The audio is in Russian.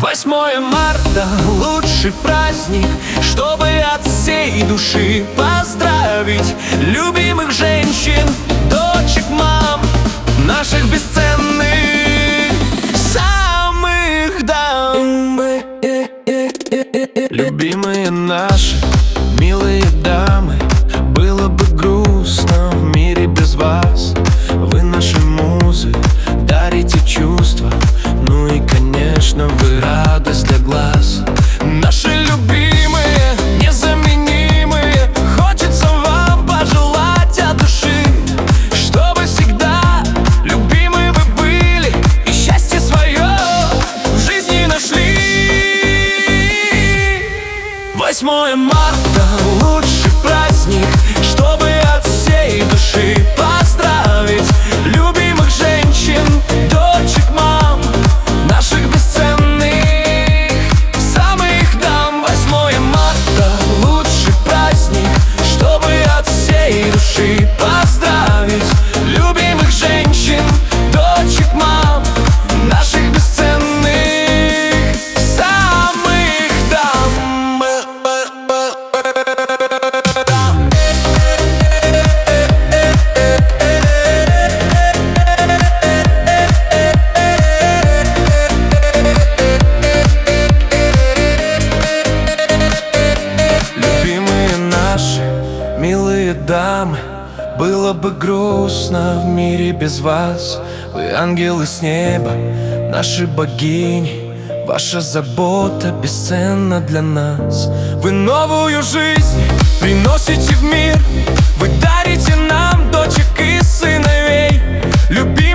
8 марта — лучший праздник, чтобы от всей души поздравить любимых женщин, дочек, мам, наших бесценных самых дам. Любимые наши, милые дамы, было бы грустно в мире без вас. Вы наши музы, дарите чувства, ну и, конечно, вы радость для глаз. Наши любимые, незаменимые, хочется вам пожелать от души, чтобы всегда любимы вы были и счастье свое в жизни нашли. 8 марта — лучший праздник, чтобы от всей души поздравить любимых женщин, дочек, мам, наших бесценных самых дам. 8 марта — лучший праздник, чтобы от всей души поздравить любимых женщин, дочек, мам, наших бесценных самых дам. Любимые наши, милые дамы, было бы грустно в мире без вас. Вы ангелы с неба, наши богини, ваша забота бесценна для нас. Вы новую жизнь приносите в мир, вы дарите нам дочек и сыновей. Любимые